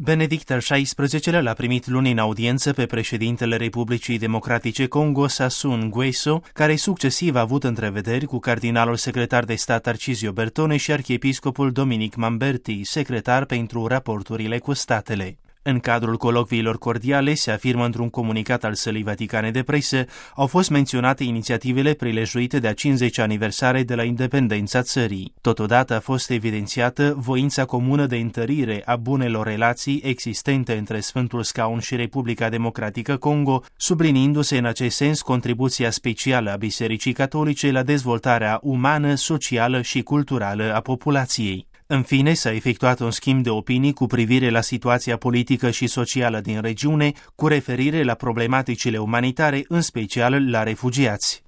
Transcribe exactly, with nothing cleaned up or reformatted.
Benedict al șaisprezecelea l-a primit luni în audiență pe președintele Republicii Democratice Congo, Sassou Nguesso, care succesiv a avut întrevederi cu cardinalul secretar de stat Tarcisio Bertone și arhiepiscopul Dominic Mamberti, secretar pentru raporturile cu statele. În cadrul colocviilor cordiale, se afirmă într-un comunicat al Sălii Vaticane de Presă, au fost menționate inițiativele prilejuite de a cincizecea aniversare de la independența țării. Totodată a fost evidențiată voința comună de întărire a bunelor relații existente între Sfântul Scaun și Republica Democratică Congo, subliniindu-se în acest sens contribuția specială a Bisericii Catolice la dezvoltarea umană, socială și culturală a populației. În fine, s-a efectuat un schimb de opinii cu privire la situația politică și socială din regiune, cu referire la problematicile umanitare, în special la refugiați.